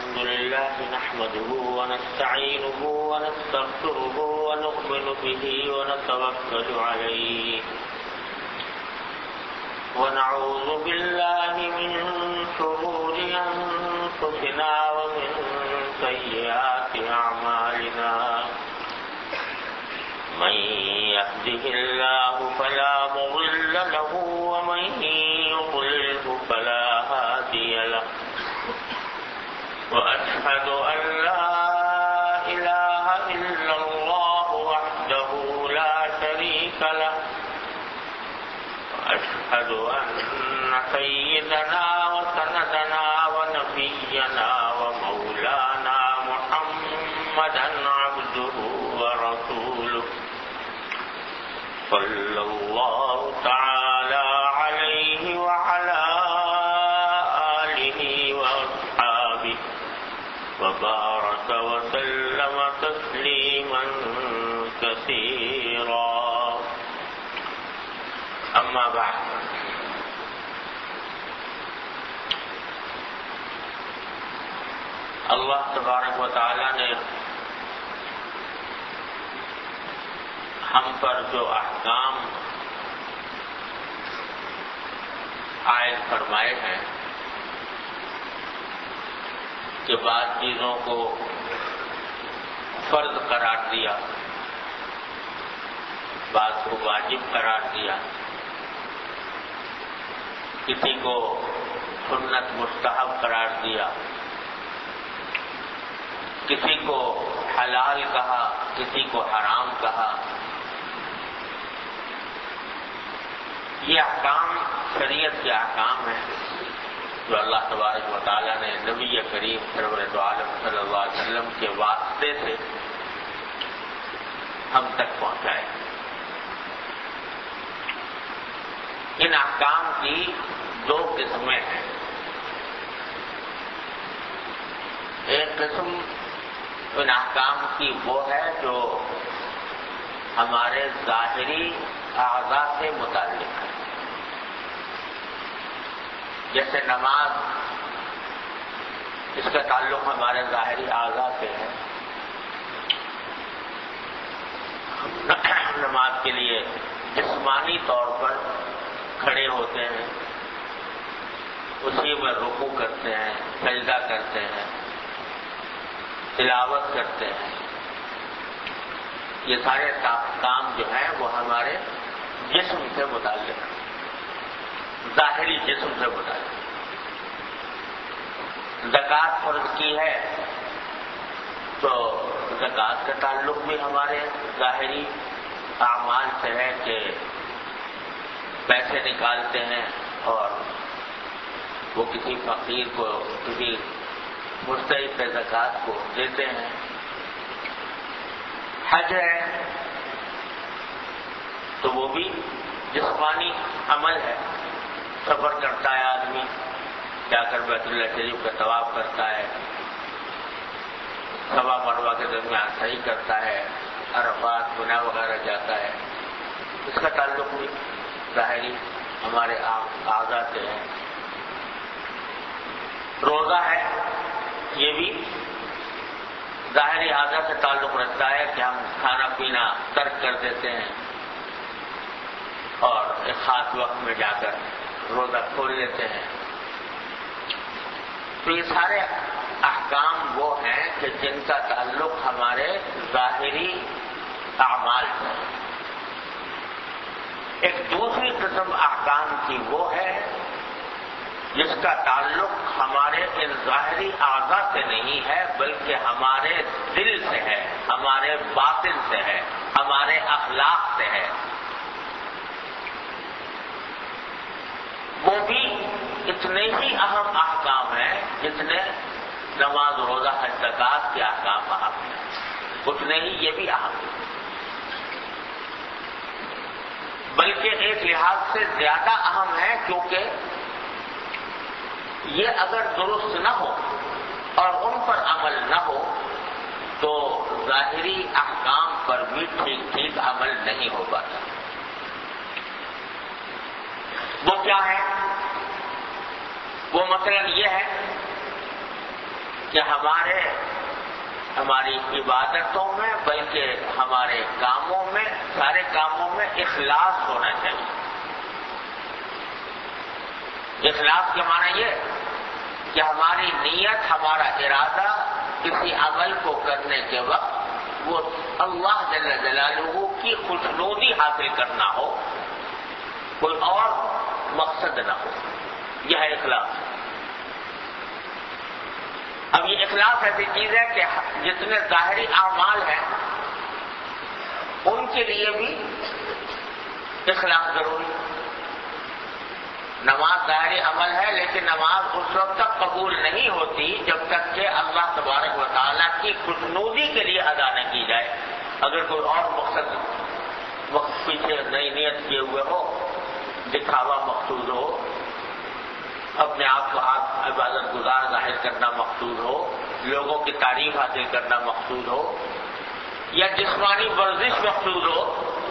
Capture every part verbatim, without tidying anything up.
الحمد لله نحمده ونستعينه ونستغفره ونؤمن به ونتوكل عليه ونعوذ بالله من شرور أنفسنا ومن سيئات أعمالنا من يهده الله فلا مضل له ومن يضلله فلا هادي له وأشهد أن لا إله إلا الله وحده لا شريك له وأشهد أن سيدنا وسندنا ونبينا ومولانا محمدا عبده ورسوله صلى الله تعالى عليه وعلى آله وأصحابه وبارك وسلم تسليما كثيرا أما بعد اللہ تبارک و تعالی نے ہم پر جو احکام عائد فرمائے ہیں کہ بعض چیزوں کو فرض قرار دیا، بعض کو واجب قرار دیا، کسی کو سنت مستحب قرار دیا، کسی کو حلال کہا، کسی کو حرام کہا۔ یہ احکام شریعت کے احکام ہیں جو اللہ تبارک و تعالیٰ نے نبی کریم سرور دو عالم صلی اللہ علیہ وسلم کے واسطے سے ہم تک پہنچائے۔ ان احکام کی دو قسمیں ہیں۔ ایک قسم ان احکام کی وہ ہے جو ہمارے ظاہری اعضاء سے متعلق ہے، جیسے نماز، اس کا تعلق ہمارے ظاہری اعضاء سے ہے۔ نماز کے لیے جسمانی طور پر کھڑے ہوتے ہیں، اسی میں رکوع کرتے ہیں، سجدہ کرتے ہیں، تلاوت کرتے ہیں۔ یہ سارے کام جو ہیں وہ ہمارے جسم سے متعلق ہیں، ظاہری جسم سے متعلق۔ زکوٰۃ فرض کی ہے تو زکوٰۃ کا تعلق بھی ہمارے ظاہری اعمال سے ہے کہ پیسے نکالتے ہیں اور وہ کسی فقیر کو، کسی مستحق زکوٰۃ کو دیتے ہیں۔ حج ہے تو وہ بھی جسمانی عمل ہے، سفر کرتا ہے آدمی، جا کر بیت اللہ شریف کا طواف کرتا ہے، صفا مروہ کے درمیان صحیح کرتا ہے، عرفات منا وغیرہ جاتا ہے۔ اس کا تعلق بھی ظاہری ہمارے اعضاء سے ہے۔ روزہ ہے، یہ بھی ظاہری اعضاء سے تعلق رکھتا ہے کہ ہم کھانا پینا ترک کر دیتے ہیں اور ایک خاص وقت میں جا کر روزہ کھول لیتے ہیں۔ تو یہ سارے احکام وہ ہیں کہ جن کا تعلق ہمارے ظاہری اعمال سے ہے۔ ایک دوسری قسم احکام کی وہ ہے جس کا تعلق ہمارے ان ظاہری اعضاء سے نہیں ہے بلکہ ہمارے دل سے ہے، ہمارے باطن سے ہے، ہمارے اخلاق سے ہے۔ وہ بھی اتنے ہی اہم احکام ہیں جتنے نماز، روزہ، حج، زکوٰۃ کے احکام اہم ہیں، اتنے ہی یہ بھی اہم ہیں، بلکہ ایک لحاظ سے زیادہ اہم ہے، کیونکہ یہ اگر درست نہ ہو اور ان پر عمل نہ ہو تو ظاہری احکام پر بھی ٹھیک ٹھیک عمل نہیں ہو پاتا۔ وہ کیا ہے؟ وہ مثلا یہ ہے کہ ہمارے ہماری عبادتوں میں بلکہ ہمارے کاموں میں، سارے کاموں میں اخلاص ہونا چاہیے۔ اخلاص کے معنی یہ کہ ہماری نیت، ہمارا ارادہ کسی عمل کو کرنے کے وقت وہ اللہ جل جلالہ کی خوشنودی حاصل کرنا ہو، کوئی اور مقصد نہ ہو، یہ ہے اخلاص۔ اب یہ اخلاص ایسی چیز ہے کہ جتنے ظاہری اعمال ہیں ان کے لیے بھی اخلاص ضروری ہے۔ نماز ظاہری عمل ہے، لیکن نماز اس وقت تک قبول نہیں ہوتی جب تک کہ اللہ تبارک و تعالیٰ کی خوشنودی کے لیے ادا نہ کی جائے۔ اگر کوئی اور مقصد وقت پیچھے نئی نیت کیے ہوئے ہو، دکھاوا مقصود ہو، اپنے آپ کو آپ عبادت گزار ظاہر کرنا مقصود ہو، لوگوں کی تعریف حاصل کرنا مقصود ہو، یا جسمانی ورزش مقصود ہو،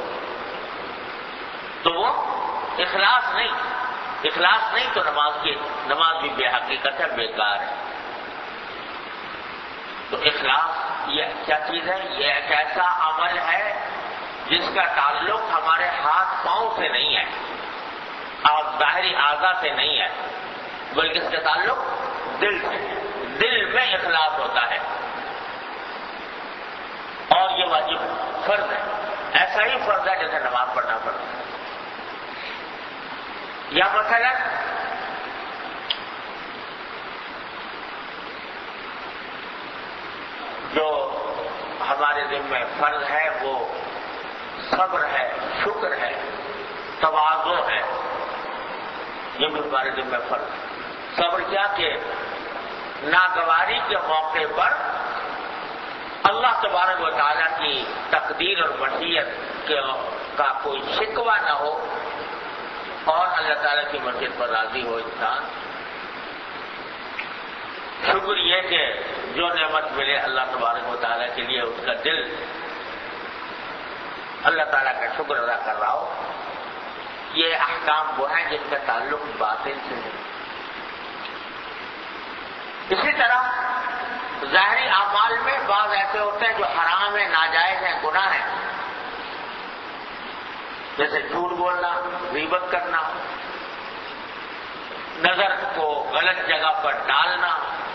تو وہ اخلاص نہیں اخلاص نہیں تو نماز کی نماز بھی بے حقیقت ہے، بیکار ہے۔ تو اخلاص یہ کیا چیز ہے؟ یہ ایک ایسا عمل ہے جس کا تعلق ہمارے ہاتھ پاؤں سے نہیں ہے اور ظاہری اعضاء سے نہیں ہے، بلکہ اس کا تعلق دل سے، دل میں اخلاص ہوتا ہے، اور یہ واجب فرض ہے، ایسا ہی فرض ہے جیسے نماز پڑھنا فرض ہے۔ یا مثلا جو ہمارے ذمہ فرض ہے وہ صبر ہے، شکر ہے، تواضع ہے، یہ بھی ہمارے ذمہ فرض ہے۔ صبر کیا کہ ناگواری کے موقع پر اللہ تبارک و تعالیٰ کی تقدیر اور مشیت کا کوئی شکوہ نہ ہو اور اللہ تعالیٰ کی مرضی پر راضی ہو انسان۔ شکر یہ کہ جو نعمت ملے اللہ تبارک و تعالیٰ کے لیے اس کا دل اللہ تعالیٰ کا شکر ادا کر رہا ہو۔ یہ احکام وہ ہیں جن کا تعلق باطن سے ہے۔ اسی طرح ظاہری اعمال میں بعض ایسے ہوتے ہیں جو حرام ہیں، ناجائز ہیں، گناہ ہیں، جیسے جھوٹ بولنا، غیبت کرنا، نظر کو غلط جگہ پر ڈالنا،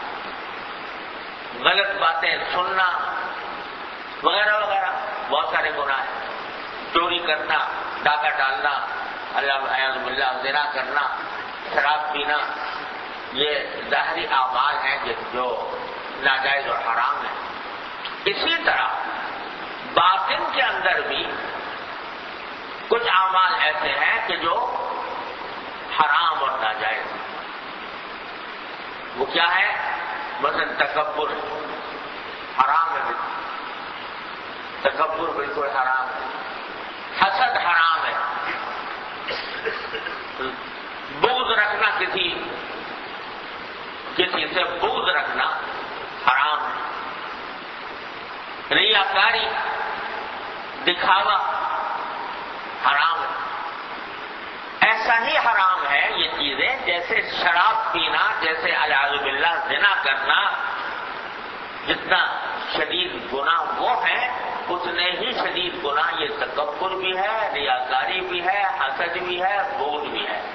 غلط باتیں سننا وغیرہ وغیرہ، بہت سارے گناہ ہیں۔ چوری کرنا، ڈاکہ ڈالنا، اللہ اعوذ باللہ زنا کرنا، شراب پینا، یہ ظاہری اعمال ہیں جو ناجائز اور حرام ہیں۔ اسی طرح باطن کے اندر بھی کچھ اعمال ایسے ہیں کہ جو حرام اور ناجائز ہیں۔ وہ کیا ہے؟ مثلا تکبر حرام ہے، تکبر بالکل حرام ہے، حسد حرام ہے، بغض رکھنا، کسی کسی سے بغض رکھنا حرام ہے، ریاکاری، دکھاوا حرام ہے۔ ایسا ہی حرام ہے یہ چیزیں جیسے شراب پینا، جیسے اعوذ باللہ زنا کرنا، جتنا شدید گناہ وہ ہے اتنے ہی شدید گناہ یہ تکبر بھی ہے، ریاکاری بھی ہے، حسد بھی ہے، بغض بھی ہے۔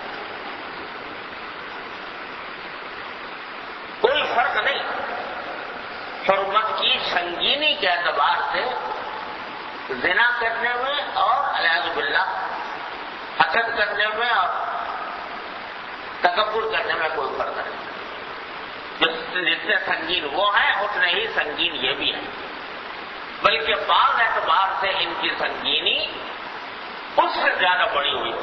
کوئی فرق نہیں حرمت کی سنگینی کے اعتبار سے زنا کرنے میں اور اعوذ باللہ حسد کرنے میں اور تکبر کرنے میں کوئی فرق نہیں۔ جتنے سنگین وہ ہیں اتنے ہی سنگین یہ بھی ہے، بلکہ بعض اعتبار سے ان کی سنگینی اس سے زیادہ بڑی ہوئی۔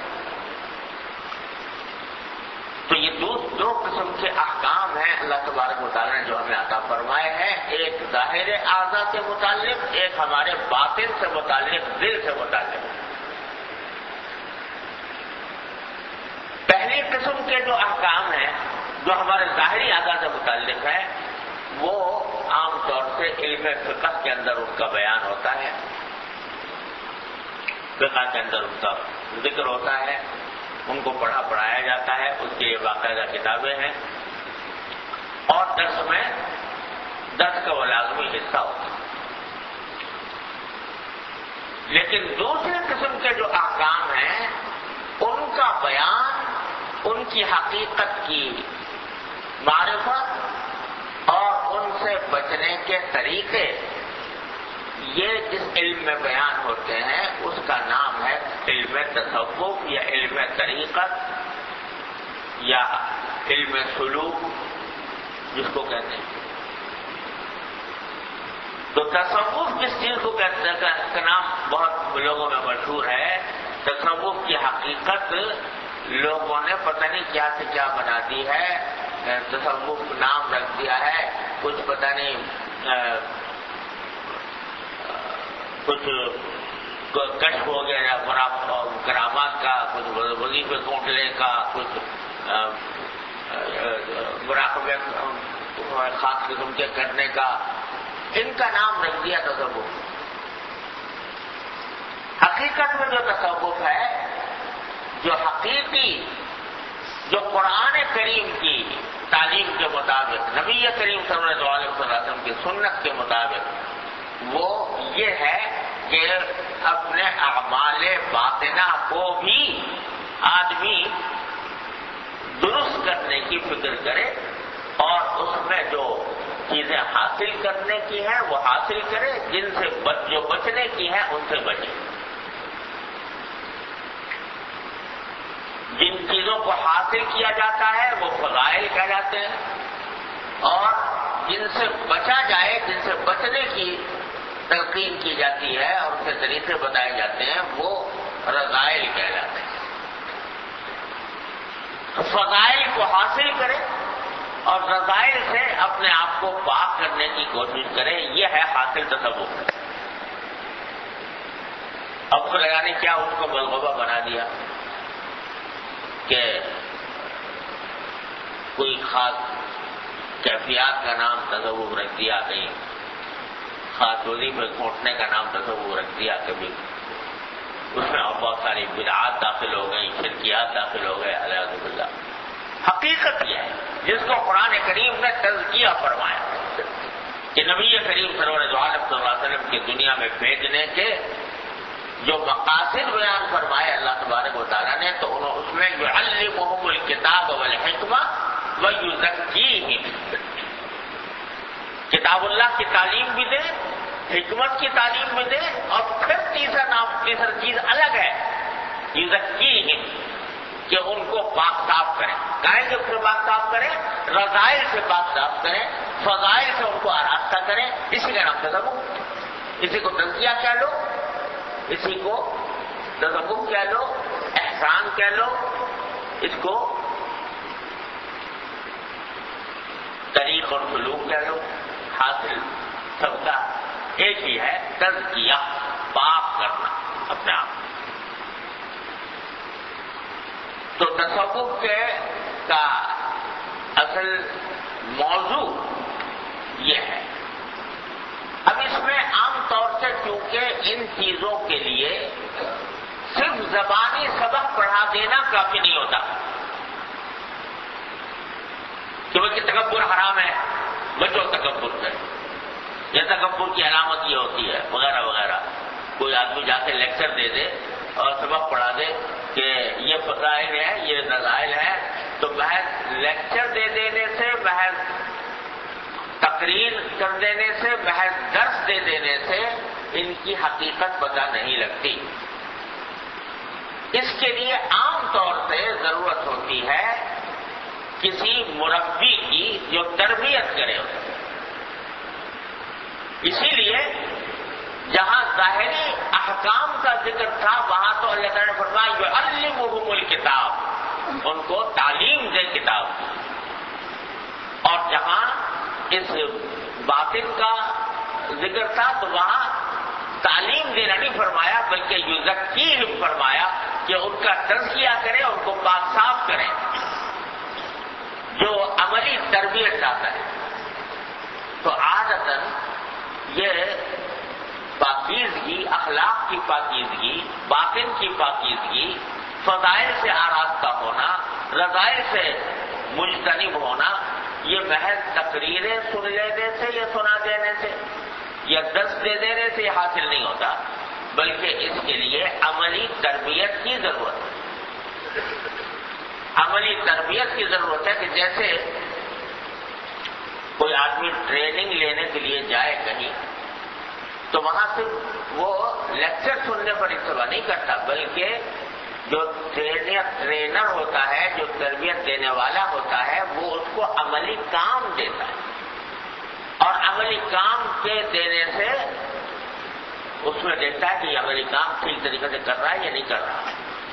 تو یہ دو دو قسم کے احکام ہیں اللہ تبارک و تعالیٰ نے جو ہمیں عطا فرمائے ہیں، ایک ظاہر اعضاء سے متعلق، ایک ہمارے باطن سے متعلق، دل سے متعلق۔ پہلی قسم کے جو احکام ہیں جو ہمارے ظاہری اعضاء سے متعلق ہیں وہ عام طور سے علم فقہ کے اندر ان کا بیان ہوتا ہے، فقہ کے اندر ان کا ذکر ہوتا ہے، ان کو پڑھا پڑھایا جاتا ہے، اس کے لیے باقاعدہ کتابیں ہیں، اور درس میں کا وہ لازمی حصہ ہوتا ہے. لیکن دوسرے قسم کے جو احکام ہیں ان کا بیان، ان کی حقیقت کی معرفت اور ان سے بچنے کے طریقے، یہ جس علم میں بیان ہوتے ہیں اس کا نام ہے علم تصوف یا علم طریقت یا علم سلوک جس کو کہتے ہیں. تو تصوف جس چیز کو کہتے ہیں اس کا نام بہت لوگوں میں مشہور ہے. تصوف کی حقیقت لوگوں نے پتہ نہیں کیا سے کیا بنا دی ہے، تصوف نام رکھ دیا ہے، کچھ پتہ نہیں کچھ کشف ہو گیا یا کرامات کا، کچھ وظیفے کونٹلے کا، کچھ مراقبے خاص قسم کے کرنے کا، ان کا نام رکھ دیا تصوف. حقیقت میں جو تصوف ہے، جو حقیقی، جو قرآن کریم کی تعلیم کے مطابق، نبی کریم صلی اللہ علیہ وسلم کی سنت کے مطابق، وہ یہ ہے کہ اپنے اعمال باطنہ کو بھی آدمی درست کرنے کی فکر کرے اور اس میں جو چیزیں حاصل کرنے کی ہیں وہ حاصل کرے، جن سے بچ جو بچنے کی ہیں ان سے بچے. جن چیزوں کو حاصل کیا جاتا ہے وہ فضائل کہلاتے ہیں، اور جن سے بچا جائے، جن سے بچنے کی تلقین کی جاتی ہے اور ان سے طریقے بتائے جاتے ہیں، وہ رذائل کہلاتے ہیں. فضائل کو حاصل کرے اور رذائل سے اپنے آپ کو پاک کرنے کی کوشش کرے، یہ ہے حاصل تصوف. اب تو لگانے کیا اس کو بلغوبہ بنا دیا کہ کوئی خاص کیفیات کا نام تصوف رکھ دیا، کہیں خاص وظیفے گھونٹنے کا نام تصوف رکھ دیا، کبھی اس میں اور بہت ساری بدعات داخل ہو گئی، شرکیات داخل ہو گئے، الیاذ باللہ. حقیقت یہ ہے جس کو قرآن کریم نے تزکیہ فرمایا کہ نبی کریم صلی اللہ علیہ وسلم کی دنیا میں بھیجنے کے جو مقاصد بیان فرمائے اللہ تبارک و تعالیٰ نے، تو انہوں اس میں یعلمہم الکتاب والحکمہ ویزکیہم، کتاب اللہ کی تعلیم بھی دے، حکمت کی تعلیم بھی دے، اور پھر تیسرا نام تیسرا چیز الگ ہے یزکیہم، کہ ان کو پاک صاف کریں. کائیں جو پھر پاک صاف کریں، رذائل سے پاک صاف کریں، فضائل سے ان کو آراستہ کریں. اسی کا نام تصوف. اسی کو تزکیہ کہہ لو، اسی کو تصوف کہہ لو، احسان کہہ لو، اس کو طریق اور سلوک کہہ لو. حاصل سب کا ایک ہی ہے، تزکیہ، پاک کرنا اپنے آپ. تو تصوف کے کا اصل موضوع یہ ہے. اب اس میں عام طور سے چونکہ ان چیزوں کے لیے صرف زبانی سبق پڑھا دینا کافی نہیں ہوتا کہ وہ کہ تکبر حرام ہے، بچو تکبر سے، یا تکبر کی علامت یہ ہوتی ہے وغیرہ وغیرہ. کوئی آدمی جا کے لیکچر دے دے اور سبق پڑھا دے کہ یہ فضائل ہے، یہ نزائل ہے، تو محض لیکچر دے دینے سے، محض تقریر کر دینے سے، محض درس دے دینے سے ان کی حقیقت پتہ نہیں لگتی. اس کے لیے عام طور سے ضرورت ہوتی ہے کسی مربی کی جو تربیت کرے اسے. اسی لیے جہاں ظاہری احکام کا ذکر تھا وہاں تو اللہ تعالیٰ نے فرمایا یعلمہم الکتاب، ان کو تعلیم دے کتاب. اور جہاں اس باطن کا ذکر تھا تو وہاں تعلیم دینا نہیں فرمایا بلکہ یزکیہم فرمایا کہ ان کا تزکیہ کرے، ان کو پاک صاف کرے، جو عملی تربیت چاہتا ہے. تو عادتاً یہ پاکیزگی، اخلاق کی پاکیزگی، باطن کی پاکیزگی، فضائل سے آراستہ ہونا، رذائل سے مجتنب ہونا، یہ محض تقریریں سن لینے سے یا سنا دینے سے یا درس دے دینے سے یہ حاصل نہیں ہوتا، بلکہ اس کے لیے عملی تربیت کی ضرورت ہے۔ عملی تربیت کی ضرورت ہے کہ جیسے کوئی آدمی ٹریننگ لینے کے لیے جائے کہیں تو وہاں سے وہ لیکچر سننے پر اکتفا نہیں کرتا، بلکہ جو ٹرینر ٹرینر ہوتا ہے، جو تربیت دینے والا ہوتا ہے، وہ اس کو عملی کام دیتا ہے، اور عملی کام کے دینے سے اس میں دیکھتا ہے کہ یہ عملی کام ٹھیک طریقے سے کر رہا ہے یا نہیں کر رہا۔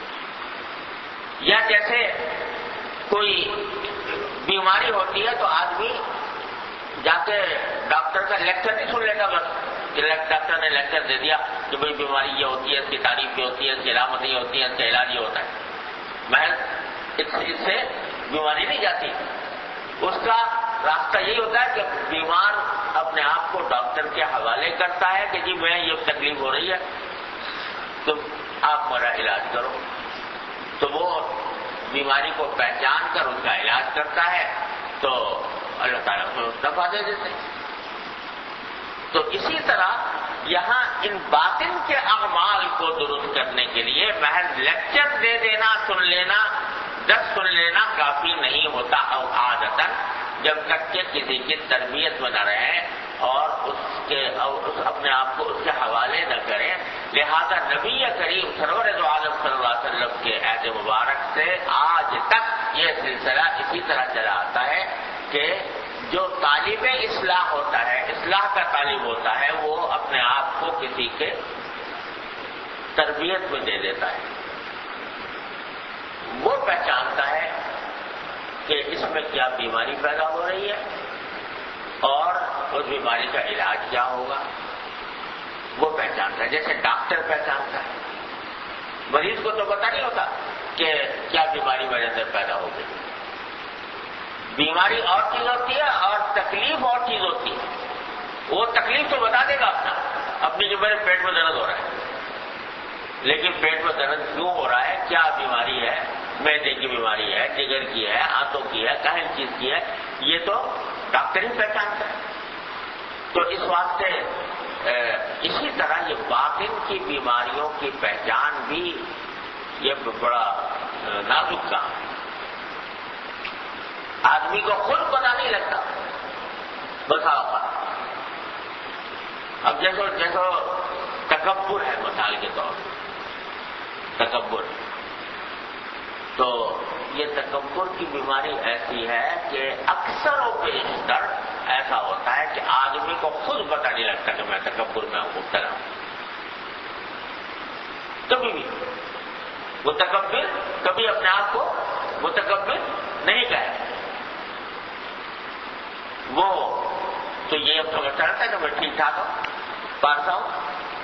یا جیسے کوئی بیماری ہوتی ہے تو آدمی جا کے ڈاکٹر کا لیکچر نہیں سن لیتا، بس ڈاکٹر نے لیکچر دے دیا کہ بھئی بیماری یہ ہوتی ہے، اس کی تعریف یہ ہوتی ہے، اس کی علامت یہ ہوتی ہے، اس کا علاج یہ ہوتا ہے، محض اس سے بیماری نہیں جاتی۔ اس کا راستہ یہی ہوتا ہے کہ بیمار اپنے آپ کو ڈاکٹر کے حوالے کرتا ہے کہ جی میں یہ تکلیف ہو رہی ہے تو آپ میرا علاج کرو، تو وہ بیماری کو پہچان کر اس کا علاج کرتا ہے، تو اللہ تعالیٰ کو نفع دے دیتے ہیں۔ تو اسی طرح یہاں ان باطن کے اعمال کو درست کرنے کے لیے محض لیکچر دے دینا، سن لینا، درس سن لینا کافی نہیں ہوتا عادتاً، جب تک کہ کسی کی تربیت میں نہ رہیں اور اس کے اور اس اپنے آپ کو اس کے حوالے نہ کریں۔ لہذا نبی کریم سرور دو عالم صلی اللہ علیہ وسلم کے عہد مبارک سے آج تک یہ سلسلہ اسی طرح چلا آتا ہے کہ جو طالب اصلاح ہوتا ہے، اصلاح کا طالب ہوتا ہے، وہ اپنے آپ کو کسی کے تربیت میں دے دیتا ہے، وہ پہچانتا ہے کہ اس میں کیا بیماری پیدا ہو رہی ہے اور اس بیماری کا علاج کیا ہوگا، وہ پہچانتا ہے جیسے ڈاکٹر پہچانتا ہے۔ مریض کو تو پتہ نہیں ہوتا کہ کیا بیماری میرے اندر پیدا ہو گئی، بیماری اور چیز ہوتی ہے اور تکلیف اور چیز ہوتی ہے۔ وہ تکلیف تو بتا دے گا اپنا اپنی کہ میرے پیٹ میں درد ہو رہا ہے، لیکن پیٹ میں درد کیوں ہو رہا ہے، کیا بیماری ہے، معدے کی بیماری ہے، جگر کی ہے، آنتوں کی ہے، کہیں چیز کی ہے، یہ تو ڈاکٹر ہی پہچانتا ہے۔ تو اس واسطے اسی طرح یہ باطن کی بیماریوں کی پہچان بھی یہ بڑا نازک کام ہے، آدمی کو خود پتہ نہیں لگتا بسا اوقات۔ اب جیسو جیسو تکبر ہے مثال کے طور پر، تکبر، تو یہ تکبر کی بیماری ایسی ہے کہ اکثر و بیشتر ایسا ہوتا ہے کہ آدمی کو خود پتہ نہیں لگتا کہ میں تکبر میں مبتلا ہوں۔ کبھی بھی متکبر کبھی اپنے آپ کو متکبر نہیں کہے، وہ تو یہ اب سمجھتا رہتا ہے کہ میں ٹھیک ٹھاک ہوں، پارسا ہوں۔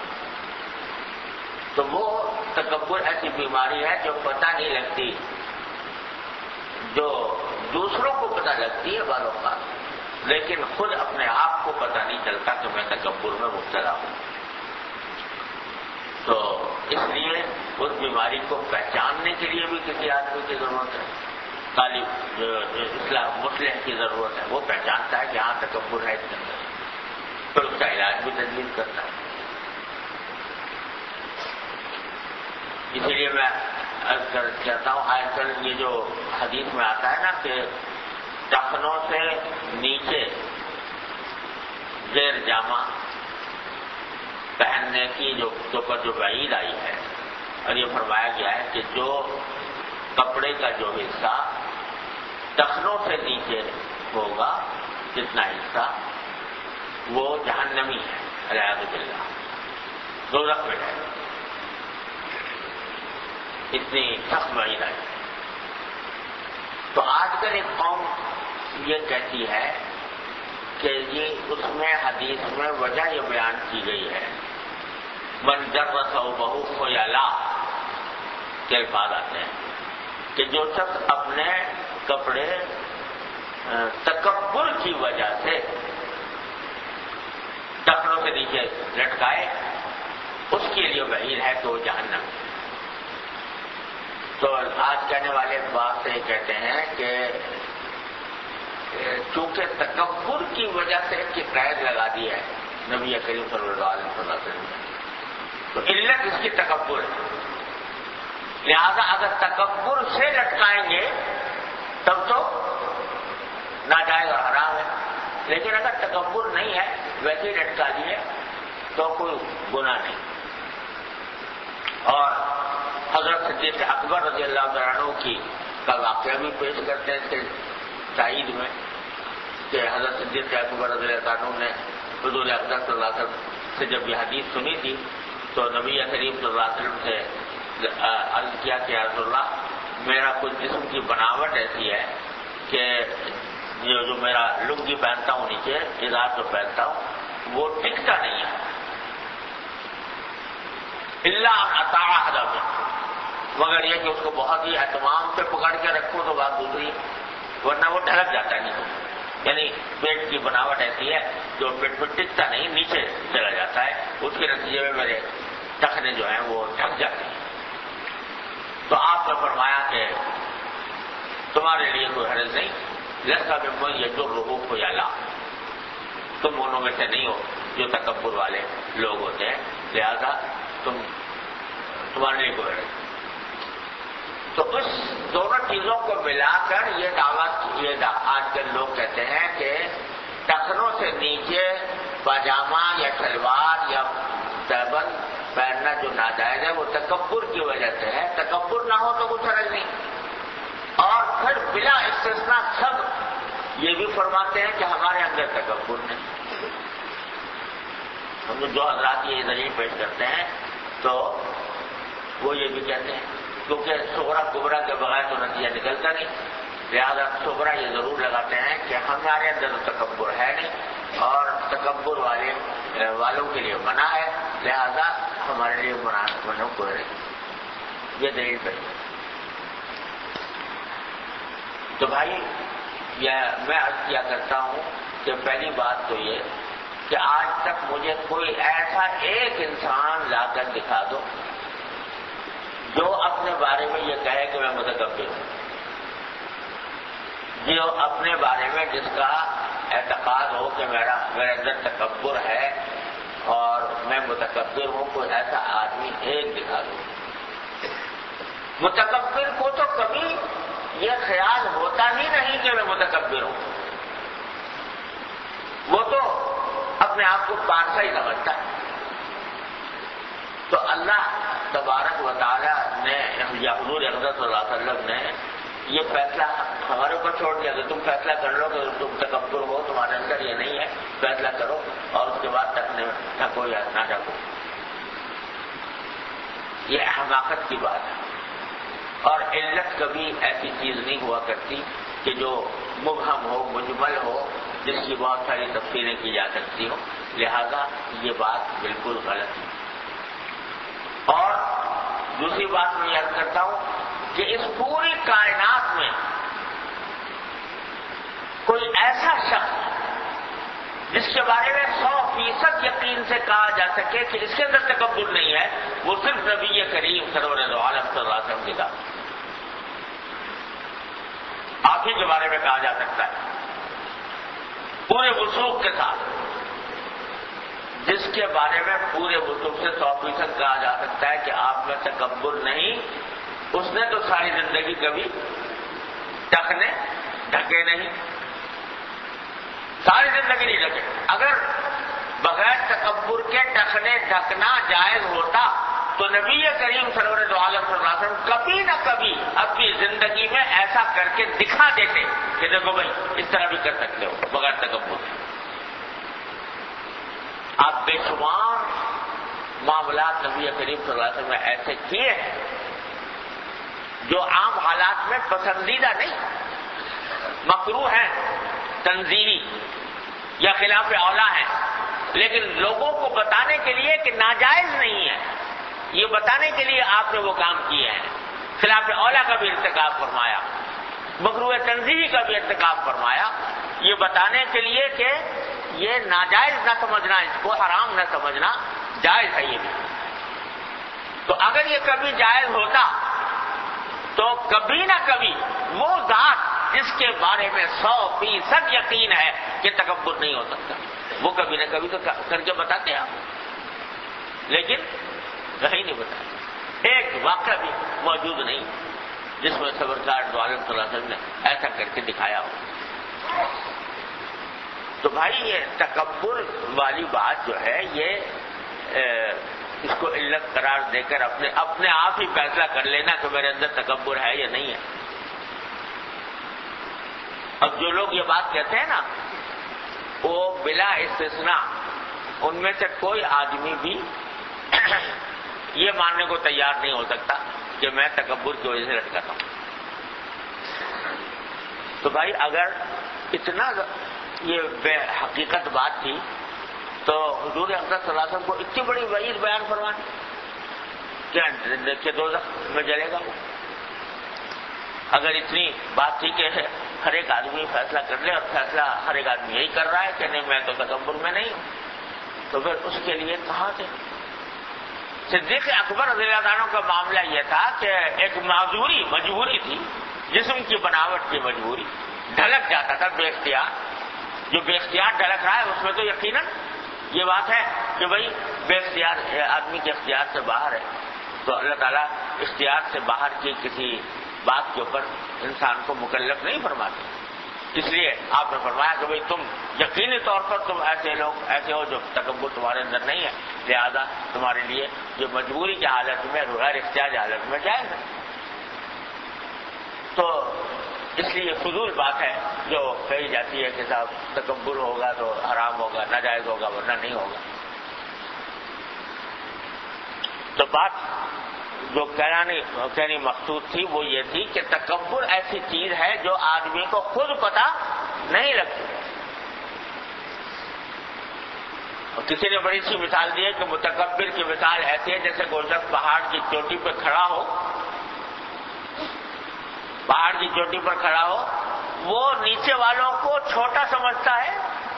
تو وہ تکبر ایسی بیماری ہے جو پتہ نہیں لگتی، جو دوسروں کو پتہ لگتی ہے بعض اوقات، لیکن خود اپنے آپ کو پتہ نہیں چلتا کہ میں تکبر میں مبتلا ہوں۔ تو اس لیے اس بیماری کو پہچاننے کے لیے بھی کسی آدمی کی ضرورت ہے، طالب اسلام مسلم کی ضرورت ہے، وہ پہچانتا ہے کہ ہاں تکبر ہے اس کے اندر، پھر اس کا علاج بھی تجویز کرتا ہے۔ اسی لیے میں عرض کہتا ہوں آج کل یہ جو حدیث میں آتا ہے نا کہ ٹخنوں سے نیچے غیر جامہ پہننے کی جو اوپر جو وعید آئی ہے، اور یہ فرمایا گیا ہے کہ جو کپڑے کا جو حصہ ٹخنوں سے نیچے ہوگا جتنا حصہ وہ جہنمی ہے، علیاذ باللہ، دوزخ میں ہے، اتنی سخت وعید آئی۔ تو آج کل ایک قوم یہ کہتی ہے کہ یہ اس میں حدیث میں وجہ یہ بیان کی گئی ہے، من جر ثوبہ خیلا کے الفاظ آتے ہیں کہ جو شخص اپنے کپڑے تکبر کی وجہ سے ٹخنوں سے نیچے لٹکائے، اس کے لیے وعید ہے کہ وہ جہنم۔ تو آج کہنے والے اس بات سے کہتے ہیں کہ چونکہ تکبر کی وجہ سے کہ قید لگا دی ہے نبی کریم صلی اللہ علیہ وسلم نے، تو علت اس کی تکبر ہے. لہذا اگر تکبر سے لٹکائیں گے تب تو ناجائز اور حرام ہے، لیکن اگر تکبر نہیں ہے ویسے ہی لٹکا دیے تو کوئی گناہ نہیں. اور حضرت صدیق اکبر رضی اللہ تعالیٰ عنہ کی کا واقعہ بھی پیش کرتے ہیں کہ تائید میں کہ حضرت صدیق اکبر رضی اللہ عنہ نے حضور اقدس صلی اللہ علیہ وسلم سے جب یہ حدیث سنی تھی تو نبی کریم صلی اللہ علیہ وسلم سے عرض کیا کہ یا رسول اللہ میرا کچھ جسم کی بناوٹ ایسی ہے کہ جو جو میرا لنگی پہنتا ہوں نیچے اظہار جو پہنتا ہوں وہ ٹکتا نہیں ہے، اللہ عطا حدم، مگر یہ کہ اس کو بہت ہی اہتمام سے پکڑ کے رکھو تو بات دوسری، ورنہ وہ ڈھلک جاتا ہے نیچے. یعنی پیٹ کی بناوٹ ایسی ہے جو پیٹ پہ ٹکتا نہیں، نیچے چلا جاتا ہے، اس کے نتیجے میں میرے ٹخنے جو ہیں وہ ڈھک جاتے ہیں. تو آپ نے فرمایا کہ تمہارے لیے کوئی حرج نہیں، لسا بمن یجر روح کو یا لا، تم انہوں میں سے نہیں ہو جو تکبر والے لوگ ہوتے ہیں، لہذا تم تمہارے لیے کوئی حرج. تو اس دونوں چیزوں کو ملا کر یہ دعوت یہ دا آج کل لوگ کہتے ہیں کہ ٹخنوں سے نیچے پاجامہ یا شلوار یا ٹیبل پہننا جو ناجائز ہے وہ تکبر کی وجہ سے ہے. تکبر نہ ہو تو کچھ حرج نہیں. اور پھر بلا استثناء سب یہ بھی فرماتے ہیں کہ ہمارے اندر تکبر نہیں. ہم جو حضرات یہ دلیل پیش کرتے ہیں تو وہ یہ بھی کہتے ہیں کیونکہ صغرا کبرا کے بغیر تو نتیجہ نکلتا نہیں، لہذا صغرا یہ ضرور لگاتے ہیں کہ ہمارے اندر تکبر ہے نہیں اور تکبر والے والوں کے لیے منع ہے، لہذا ہمارے لیے منع کو ہے. یہ دلیل پیش. تو بھائی یہ میں عرض کیا کرتا ہوں کہ پہلی بات تو یہ کہ آج تک مجھے کوئی ایسا ایک انسان لا کر دکھا دو جو اپنے بارے میں یہ کہے کہ میں متکبر ہوں، جو اپنے بارے میں جس کا اعتقاد ہو کہ میرا میرے اندر تکبر ہے اور میں متکبر ہوں، کوئی ایسا آدمی ایک دکھا دو. متکبر کو تو کبھی یہ خیال ہوتا ہی نہیں کہ میں متکبر ہوں، وہ تو اپنے آپ کو پارسا ہی سمجھتا ہے. تو اللہ تبارک و تعالیٰ نے یا حضور اقدس صلی اللہ علیہ وسلم نے یہ فیصلہ ہمارے اوپر چھوڑ دیا کہ تم فیصلہ کر لو کہ تم تکبر ہو، تمہارے اندر یہ نہیں ہے، فیصلہ کرو اور اس کے بعد تک ڈھکو یا نہ ڈھکو. یہ حماقت کی بات ہے. اور علت کبھی ایسی چیز نہیں ہوا کرتی کہ جو مبہم ہو، مجمل ہو، جس کی بہت ساری تفصیلیں کی جا سکتی ہوں، لہذا یہ بات بالکل غلط ہے. اور دوسری بات میں یاد کرتا ہوں کہ اس پوری کائنات میں کوئی ایسا شخص جس کے بارے میں سو فیصد یقین سے کہا جا سکے کہ اس کے اندر تکبر نہیں ہے، وہ صرف نبی کریم سرور دو عالم صلی اللہ علیہ وسلم کی ذات. آپ ہی کے بارے میں کہا جا سکتا ہے پورے وثوق کے ساتھ، جس کے بارے میں پورے وثوق سے سو فیصد کہا جا سکتا ہے کہ آپ میں تکبر نہیں، اس نے تو ساری زندگی کبھی ٹخنے ڈھکے نہیں، ساری زندگی نہیں ڈھکے. اگر بغیر تکبر کے ٹخنے ڈھکنا جائز ہوتا تو نبی کریم سرور دو عالم صلی اللہ علیہ وسلم کبھی نہ کبھی اپنی زندگی میں ایسا کر کے دکھا دیتے کہ دیکھو بھائی اس طرح بھی کر سکتے ہو بغیر تکبر. آپ بے شمار معاملات نبی کریم صلی اللہ علیہ وسلم نے ایسے کیے ہیں جو عام حالات میں پسندیدہ نہیں، مکروہ ہیں، تنزیہی یا خلاف اولا ہیں، لیکن لوگوں کو بتانے کے لیے کہ ناجائز نہیں ہے، یہ بتانے کے لیے آپ نے وہ کام کیے ہیں. خلاف اولا کا بھی ارتکاب فرمایا، مکروہ تنزیہی کا بھی ارتکاب فرمایا، یہ بتانے کے لیے کہ یہ ناجائز نہ سمجھنا، اس کو حرام نہ سمجھنا، جائز ہے یہ بھی. تو اگر یہ کبھی جائز ہوتا تو کبھی نہ کبھی وہ ذات جس کے بارے میں سو فیصد یقین ہے کہ تکبر نہیں ہو سکتا، وہ کبھی نہ کبھی تو کر کے بتاتے ہیں آپ، لیکن کہیں نہیں بتاتے۔ ایک واقعہ بھی موجود نہیں جس میں سرکار دو عالم صلی اللہ علیہ وسلم نے ایسا کر کے دکھایا ہو۔ تو بھائی یہ تکبر والی بات جو ہے، یہ اس کو علت قرار دے کر اپنے اپنے آپ ہی فیصلہ کر لینا کہ میرے اندر تکبر ہے یا نہیں ہے۔ اب جو لوگ یہ بات کہتے ہیں نا، وہ بلا استثناء ان میں سے کوئی آدمی بھی یہ ماننے کو تیار نہیں ہو سکتا کہ میں تکبر کی وجہ سے لٹکاتا ہوں۔ تو بھائی اگر اتنا یہ بے حقیقت بات تھی تو حضور اقدس صلی اللہ علیہ وسلم کو اتنی بڑی وعید بیان فرمانی کیا کہ دوزخ میں جلے گا وہ؟ اگر اتنی بات تھی کہ ہر ایک آدمی فیصلہ کر لے اور فیصلہ ہر ایک آدمی یہی کر رہا ہے کہ نہیں میں تو تکبر میں نہیں ہوں، تو پھر اس کے لیے کہاں تھے؟ صدیق اکبر رضی اللہ عنہ کا معاملہ یہ تھا کہ ایک معذوری مجبوری تھی، جسم کی بناوٹ کی مجبوری، ڈھلک جاتا تھا بے اختیار۔ جو بے اختیار ڈھلک رہا ہے اس میں تو یقیناً یہ بات ہے کہ بھائی بے اختیار آدمی کے اختیار سے باہر ہے، تو اللہ تعالیٰ اختیار سے باہر کی کسی بات کے اوپر انسان کو مکلف نہیں فرماتے۔ اس لیے آپ نے فرمایا کہ بھئی تم یقینی طور پر تم ایسے لوگ ایسے ہو جو تکبر تمہارے اندر نہیں ہے، لہذا تمہارے لیے جو مجبوری کی حالت میں غیر اختیاری حالت میں جائز ہے۔ تو اس لیے فضول بات ہے جو کہی جاتی ہے کہ صاحب تکبر ہوگا تو حرام ہوگا، ناجائز ہوگا ورنہ نہیں ہوگا۔ تو بات جو کہانی کہنی مقصود تھی وہ یہ تھی کہ تکبر ایسی چیز ہے جو آدمی کو خود پتہ نہیں لگتی۔ اور کسی نے بڑی سی مثال دی ہے کہ متکبر کی مثال ایسی ہے جیسے کوئی شخص پہاڑ کی چوٹی پہ کھڑا ہو، پہاڑ کی چوٹی پر کھڑا ہو، وہ نیچے والوں کو چھوٹا سمجھتا ہے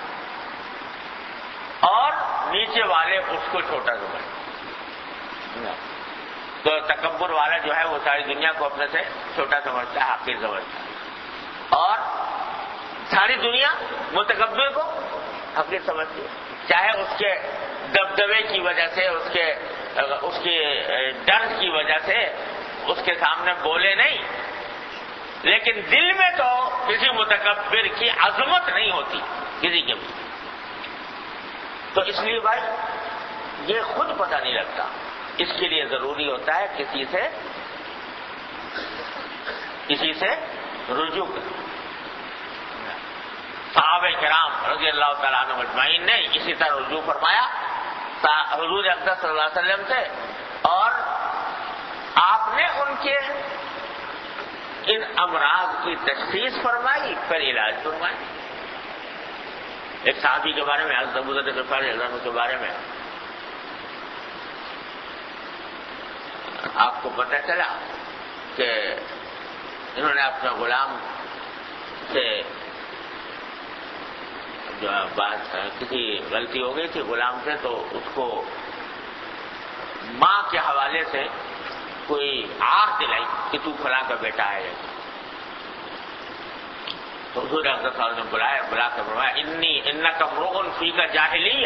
اور نیچے والے اس کو چھوٹا سمجھتے ہیں۔ تو تکبر والا جو ہے وہ ساری دنیا کو اپنے سے چھوٹا سمجھتا ہے، حقیر سمجھتا ہے، اور ساری دنیا متکبر کو حقیر سمجھتی ہے، چاہے اس کے دبدبے کی وجہ سے، اس کے اس کے ڈر کی وجہ سے اس کے سامنے بولے نہیں، لیکن دل میں تو کسی متکبر کی عظمت نہیں ہوتی کسی کے بھی۔ تو اس لیے بھائی یہ خود پتہ نہیں لگتا، اس کے لیے ضروری ہوتا ہے کسی سے کسی سے رجوع کرنا۔ صحابہ کرام رضی اللہ تعالیٰ عنہ اجمعین نے اسی طرح رجوع فرمایا حضور اقدس صلی اللہ علیہ وسلم سے، اور آپ نے ان کے ان امراض کی تشخیص فرمائی، پھر علاج فرمائی۔ ایک صحابی کے بارے میں حضرت ابو ذر غفاری رضی اللہ عنہ کے بارے میں آپ کو پتہ چلا کہ انہوں نے اپنے غلام سے جو بات کسی غلطی ہو گئی تھی غلام سے، تو اس کو ماں کے حوالے سے کوئی آہ دلائی کہ تو فلاں کا بیٹا ہے۔ تو حضور اقدس صلی اللہ علیہ وسلم نے بلایا بلا کر فرمایا انی انک امرؤ فیک جاہلیہ،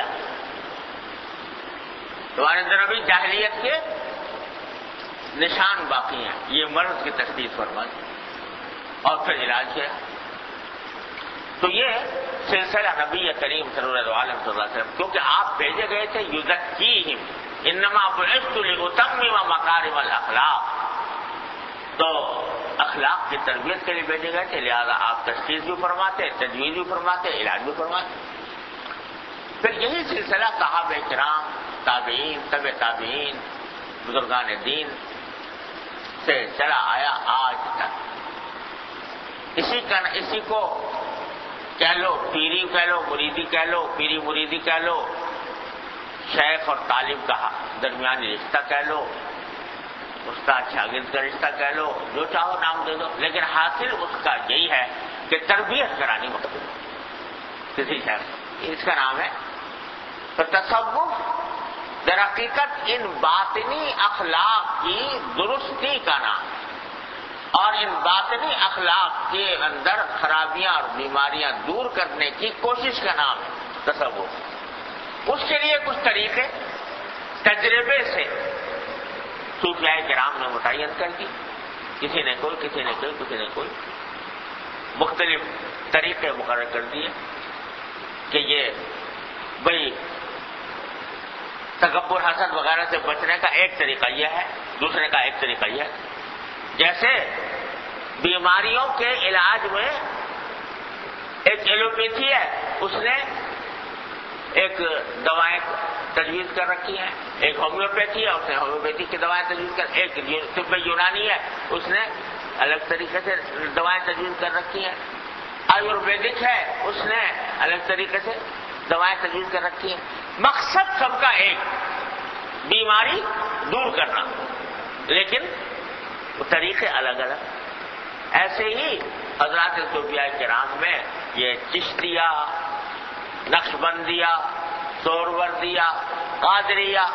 تمہارے اندر ابھی جاہلیت کے نشان باقی ہیں، یہ مرض کی تشخیص فرمائی اور پھر علاج کیا۔ تو یہ سلسلہ نبی کریم صلی اللہ علیہ وسلم، کیونکہ آپ بھیجے گئے تھے یزکیہم انما بعثت لاتمم مکارم الاخلاق، تو اخلاق کی تربیت کے لیے بھیجے گئے تھے، لہذا آپ تشخیص بھی فرماتے، تجویز بھی فرماتے، علاج بھی فرماتے۔ پھر یہی سلسلہ صحابہ کرام، تابعین، تبع تابعین، بزرگان دین سے چلا آیا آج تک۔ اسی کا اسی کو کہہ لو پیری کہہ لو، مریدی کہہ لو، پیری مریدی کہہ لو، شیخ اور طالب کا درمیانی رشتہ کہہ لو، استاد شاگرد کا رشتہ کہہ لو، جو چاہو نام دے دو، لیکن حاصل اس کا یہی ہے کہ تربیت کرانی مقصود کسی شخص، اس کا نام ہے تو تصوف در حقیقت ان باطنی اخلاق کی درستی کا نام، اور ان باطنی اخلاق کے اندر خرابیاں اور بیماریاں دور کرنے کی کوشش کا نام ہے تصوف۔ اس کے لیے کچھ طریقے تجربے سے صوفیاء کرام نے متعین کر دی، کسی نے کوئی کسی نے کوئی کسی نے کوئی مختلف طریقے مقرر کر دیے کہ یہ بھئی تکبر حسد وغیرہ سے بچنے کا ایک طریقہ یہ ہے، دوسرے کا ایک طریقہ یہ ہے۔ جیسے بیماریوں کے علاج میں ایک ایلوپیتھی ہے، اس نے ایک دوائیں تجویز کر رکھی ہیں، ایک ہومیوپیتھی ہے، اس نے ہومیوپیتھی کی دوائیں تجویز کر، ایک طب یونانی ہے، اس نے الگ طریقے سے دوائیں تجویز کر رکھی ہیں، آیورویدک ہے، اس نے الگ طریقے سے دوائیں تجویز کر رکھی ہیں۔ مقصد سب کا ایک، بیماری دور کرنا، لیکن وہ طریقے الگ الگ۔ ایسے ہی حضرات صوفیاء کرام میں یہ چشتیہ، نقشبندیہ، سہروردیہ، قادریہ،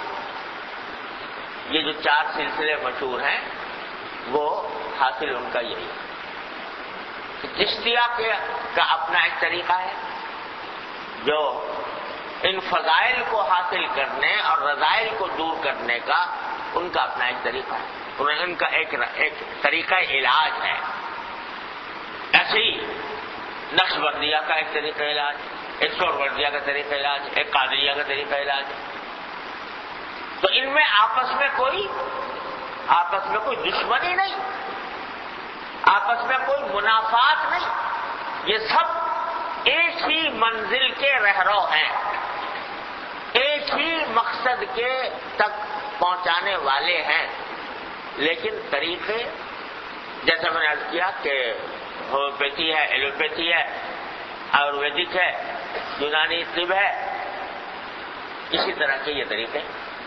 یہ جو چار سلسلے مشہور ہیں وہ حاصل ان کا یہی ہے۔ چشتیہ کا اپنا ایک طریقہ ہے جو ان فضائل کو حاصل کرنے اور رذائل کو دور کرنے کا ان کا اپنا ایک طریقہ ہے، ان کا ایک ایک طریقہ علاج ہے۔ ایسے ہی نقش بندیہ کا ایک طریقہ علاج، ایک سہروردیہ کا طریقہ علاج، ایک قادریہ کا طریقہ علاج۔ تو ان میں آپس میں کوئی آپس میں کوئی دشمنی نہیں، آپس میں کوئی منافات نہیں، یہ سب ایک ہی منزل کے رہرو ہیں، ایک ہی مقصد کے تک پہنچانے والے ہیں، لیکن طریقے جیسا میں نے عرض کیا کہ ہومیوپیتھی ہے، ایلوپیتھی ہے، آیورویدک ہے، یونانی طب ہے، اسی طرح کے یہ طریقے۔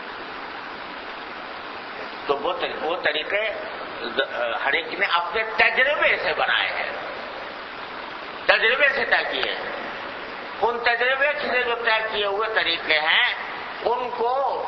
تو وہ وہ طریقے ہر ایک نے اپنے تجربے سے بنائے ہیں، تجربے سے طے کیے ہیں۔ ان تجربے سے جو طے کیے ہوئے طریقے ہیں ان کو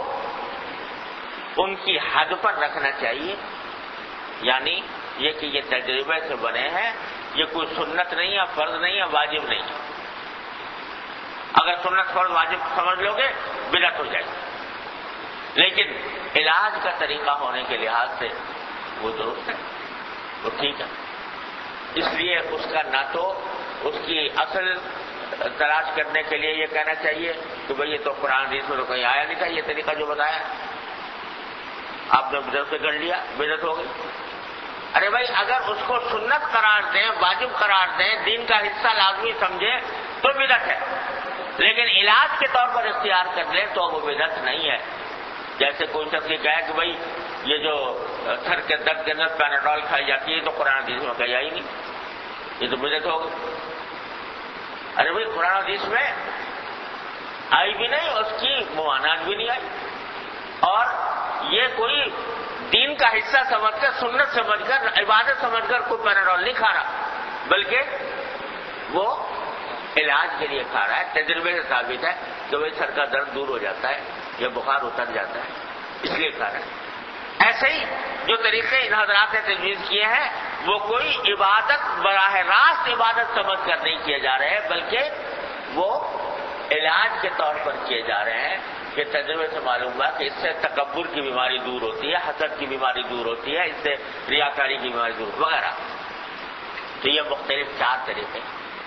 ان کی حد پر رکھنا چاہیے، یعنی یہ کہ یہ تجربے سے بنے ہیں، یہ کوئی سنت نہیں ہے، فرض نہیں ہے، واجب نہیں ہے۔ اگر سنت فرض واجب سمجھ لو گے بدعت ہو جائے گی، لیکن علاج کا طریقہ ہونے کے لحاظ سے وہ درست ہے، وہ ٹھیک ہے۔ اس لیے اس کا نہ تو اس کی اصل تلاش کرنے کے لیے یہ کہنا چاہیے کہ بھئی یہ تو قرآن حدیث میں تو کہیں آیا نہیں تھا، یہ طریقہ جو بتایا آپ نے بدعت سے کر لیا، بدعت ہو گئی۔ ارے بھائی اگر اس کو سنت قرار دیں، واجب قرار دیں، دین کا حصہ لازمی سمجھیں تو بدعت ہے، لیکن علاج کے طور پر اختیار کر لیں تو وہ بدعت نہیں ہے۔ جیسے کوئی شخص یہ کہے کہ بھائی یہ جو سر کے درد کے اندر پیناڈول کھائی جاتی ہے تو قرآن حدیث میں کہی آئی نہیں، یہ تو بدعت ہو گئی۔ ارے بھائی قرآن حدیث میں آئی بھی نہیں، اس کی ممانعت بھی نہیں آئی، اور یہ کوئی دین کا حصہ سمجھ کر، سنت سمجھ کر، عبادت سمجھ کر کوئی پیناڈول نہیں کھا رہا، بلکہ وہ علاج کے لیے کھا رہا ہے، تجربے سے ثابت ہے کہ بھائی سر کا درد دور ہو جاتا ہے یا بخار اتر جاتا ہے، اس لیے کھا رہا ہے۔ ایسے ہی جو طریقے ان حضرات نے تجویز کیے ہیں وہ کوئی عبادت براہ راست عبادت سمجھ کر نہیں کیے جا رہے ہیں، بلکہ وہ علاج کے طور پر کیے جا رہے ہیں کہ تجربے سے معلوم ہوا کہ اس سے تکبر کی بیماری دور ہوتی ہے، حسد کی بیماری دور ہوتی ہے، اس سے ریاکاری کی بیماری دور وغیرہ۔ تو یہ مختلف چار طریقے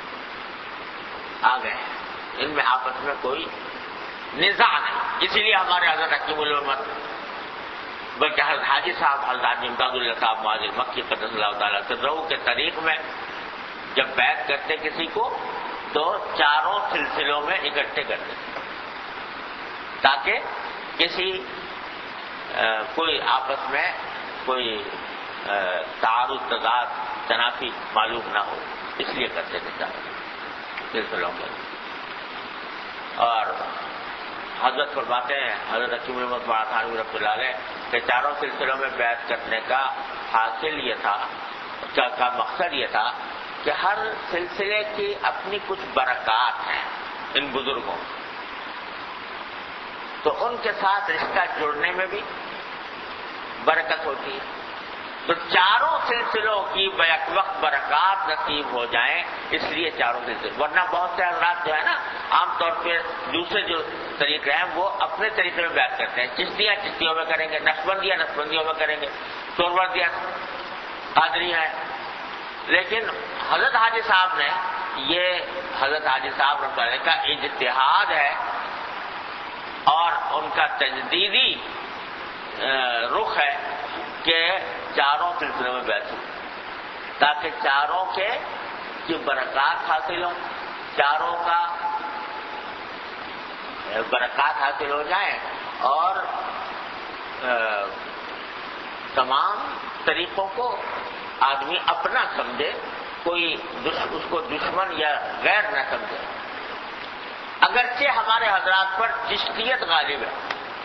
آ گئے ہیں، ان میں آپس میں کوئی نزاع نہیں۔ اسی لیے ہمارے حضرت حکیم الامت بلکہ حضرت حاجی صاحب حضرت امداد اللہ صاحب معاذ مکی قدس اللہ تعالیٰ سرہ کے طریق میں جب بیعت کرتے کسی کو تو چاروں سلسلوں میں اکٹھے کرتے تاکہ کسی کوئی آپس میں کوئی تعارض تضاد تنافی معلوم نہ ہو، اس لیے کرتے تھے چاروں سلسلوں میں۔ اور حضرت فرماتے ہیں حضرت حکیم الامت مولانا تھانوی رحمۃ اللہ علیہ کہ چاروں سلسلوں میں بیعت کرنے کا حاصل یہ تھا، کا مقصد یہ تھا کہ ہر سلسلے کی اپنی کچھ برکات ہیں ان بزرگوں، تو ان کے ساتھ رشتہ جڑنے میں بھی برکت ہوتی ہے، تو چاروں سلسلوں کی بیک وقت برکات نصیب ہو جائیں، اس لیے چاروں سلسلے. ورنہ بہت سے حضرات جو ہے نا عام طور پہ دوسرے جو طریقے ہیں وہ اپنے طریقے میں بیان کرتے ہیں. چشتیاں چشتیوں میں کریں گے، نقشبندیاں نقشبندیوں میں کریں گے، سہروردیاں قادریاں ہیں. لیکن حضرت حاجی صاحب نے یہ حضرت حاجی صاحب رحمۃ اللہ کا اجتہاد ہے اور ان کا تجدیدی رخ ہے کہ چاروں سلسلوں میں بیٹھو تاکہ چاروں کے کی برکات حاصل ہوں، چاروں کا برکات حاصل ہو جائیں اور تمام طریقوں کو آدمی اپنا سمجھے، کوئی اس کو دشمن یا غیر نہ سمجھے. اگرچہ ہمارے حضرات پر چشتیت غالب ہے،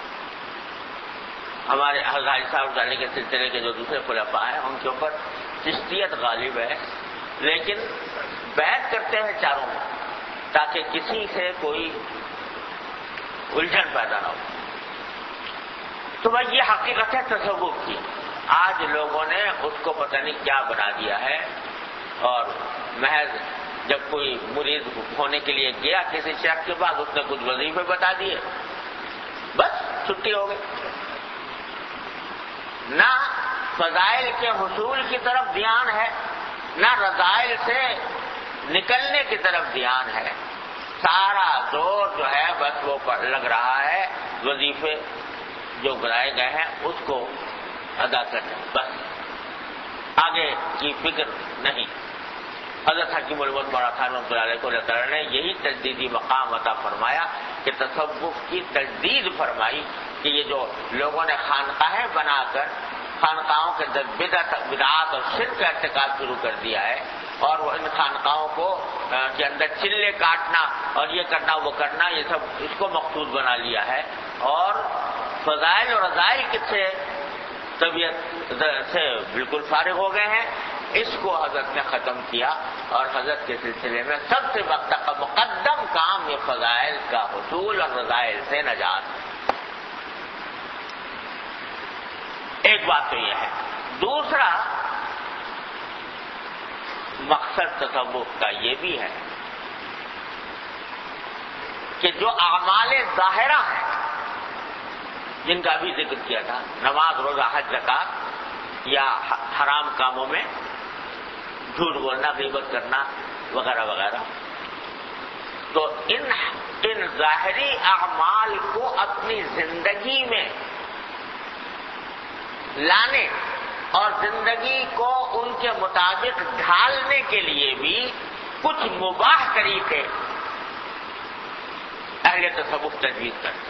ہمارے حضرت صاحب جانے کے سلسلے کے جو دوسرے خلفاء ہیں ان کے اوپر چشتیت غالب ہے، لیکن بیعت کرتے ہیں چاروں میں تاکہ کسی سے کوئی الجھن پیدا نہ ہو. تو بھائی یہ حقیقت ہے تصوف کی. آج لوگوں نے اس کو پتہ نہیں کیا بنا دیا ہے، اور محض جب کوئی مرید ہونے کے لیے گیا کسی شیخ کے بعد اس نے کچھ وظیفے بتا دیے، بس چھٹی ہو گئی. نہ فضائل کے حصول کی طرف دھیان ہے، نہ رذائل سے نکلنے کی طرف دھیان ہے. سارا زور جو ہے بس وہ لگ رہا ہے وظیفے جو بنائے گئے ہیں اس کو ادا کرنے، بس آگے کی فکر نہیں. حضرت حکیم الامت مولانا خان رحمۃ اللہ علیہ کو اللہ تعالیٰ نے یہی تجدیدی مقام عطا فرمایا کہ تصوف کی تجدید فرمائی کہ یہ جو لوگوں نے خانقاہیں بنا کر خانقاہوں کے بدعات اور شرک کا ارتکاب شروع کر دیا ہے، اور وہ ان خانقاہوں کو کے اندر چلے کاٹنا اور یہ کرنا وہ کرنا یہ سب اس کو مقصود بنا لیا ہے، اور فضائل اور رذائل سے طبیعت سے بالکل فارغ ہو گئے ہیں. اس کو حضرت نے ختم کیا، اور حضرت کے سلسلے میں سب سے مقدم کام یہ فضائل کا حصول اور رذائل سے نجات. ایک بات تو یہ ہے. دوسرا مقصد تصوف کا یہ بھی ہے کہ جو اعمال ظاہرہ ہیں جن کا بھی ذکر کیا تھا، نماز روزہ حج زکات، یا حرام کاموں میں جھوٹ بولنا غیبت کرنا وغیرہ وغیرہ، تو ان ان ظاہری اعمال کو اپنی زندگی میں لانے اور زندگی کو ان کے مطابق ڈھالنے کے لیے بھی کچھ مباح طریقے اہل تصوف تجویز کرتے.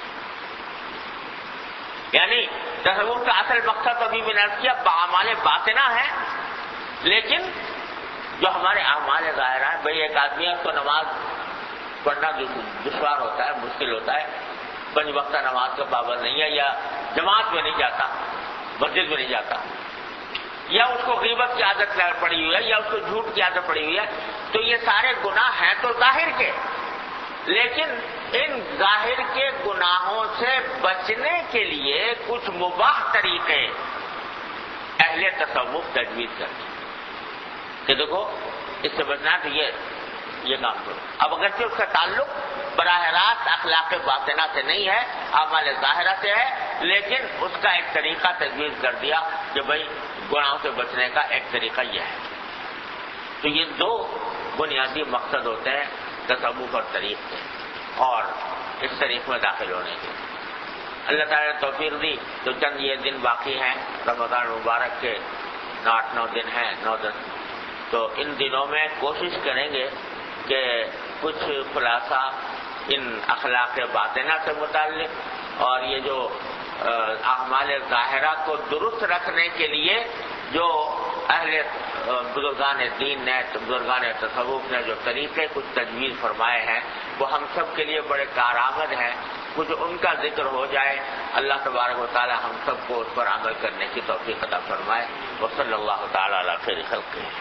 یعنی تصوف کا اصل مقصد ابھی میں نے عرض کیا اعمال باطنہ ہے، لیکن جو ہمارے اعمال ظاہرہ ہیں، بھئی ایک آدمی ہے تو نماز پڑھنا دشوار ہوتا ہے، مشکل ہوتا ہے، پنج وقتہ نماز کا پابند نہیں ہے، یا جماعت میں نہیں جاتا، مسجد میں نہیں جاتا، یا اس کو غیبت کی عادت پڑی ہوئی ہے، یا اس کو جھوٹ کی عادت پڑی ہوئی ہے، تو یہ سارے گناہ ہیں تو ظاہر کے، لیکن ان ظاہر کے گناہوں سے بچنے کے لیے کچھ مباح طریقے اہل تصوف تجویز کرتے کہ دیکھو اس سے بچنا تو یہ یہ کام کرو. اب اگرچہ اس کا تعلق براہ راست اخلاق باطنہ سے نہیں ہے، اعمال ظاہرہ سے ہے، لیکن اس کا ایک طریقہ تجویز کر دیا کہ بھائی گناہوں سے بچنے کا ایک طریقہ یہ ہے. تو یہ دو بنیادی مقصد ہوتے ہیں تصوف اور طریق کے، اور اس طریق میں داخل ہونے کے. اللہ تعالیٰ نے توفیق دی تو چند یہ دن باقی ہیں رمضان مبارک کے، آٹھ نو دن ہیں، نو دس، تو ان دنوں میں کوشش کریں گے کہ کچھ خلاصہ ان اخلاق باطنہ سے متعلق اور یہ جو اعمال ظاہرہ کو درست رکھنے کے لیے جو اہل بزرگان دین نے، بزرگان تصوف نے جو طریقے کچھ تجویز فرمائے ہیں وہ ہم سب کے لیے بڑے کارآمد ہیں. کچھ ان کا ذکر ہو جائے، اللہ تبارک و تعالی ہم سب کو اس پر عمل کرنے کی توفیق عطا فرمائے. وصلی اللہ تعالی علی خیر خلقہ.